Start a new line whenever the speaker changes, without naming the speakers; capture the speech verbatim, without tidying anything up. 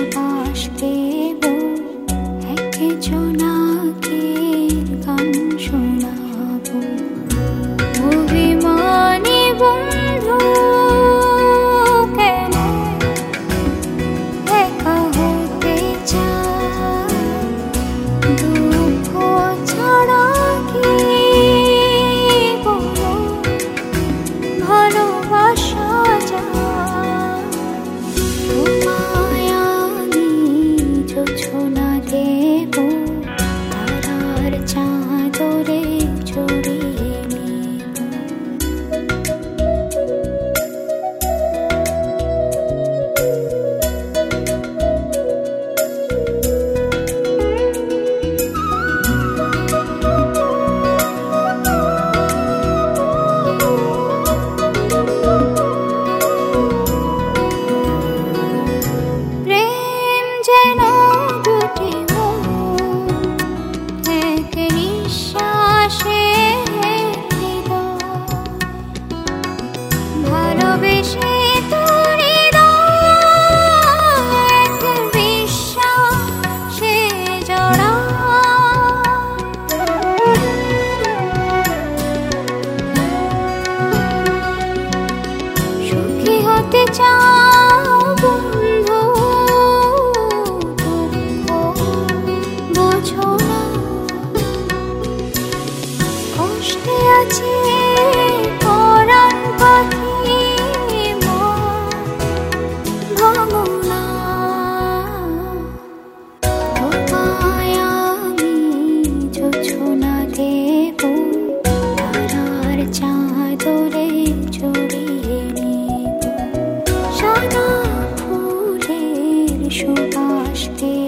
বাস দেব, একজনাকে গান শোনাবো। অভিমানী বন্ধু কেন একা হতে চায়, দুঃখ ছাড়া কি বলো ভালোবাসা যায়। তোমায় আমি জোছনা দেব, তারার চাদরে জড়িয়ে নিব। প্রেম যেন দুটি মন, এক নিঃশ্বাসে হৃদয়, ভালোবেসে তোর হৃদয় এক বিশ্বাসে জড়ায়। সুখী হতে চাও বন্ধু, দুঃখ বোঝো না, কষ্টে আছে পরাণ পাখি, মন ভাঙো না। তোমায় আমি জোছনা দেব, তারার চাদরে জড়িয়ে নিব। সাদা ফুলের সুবাস দেব।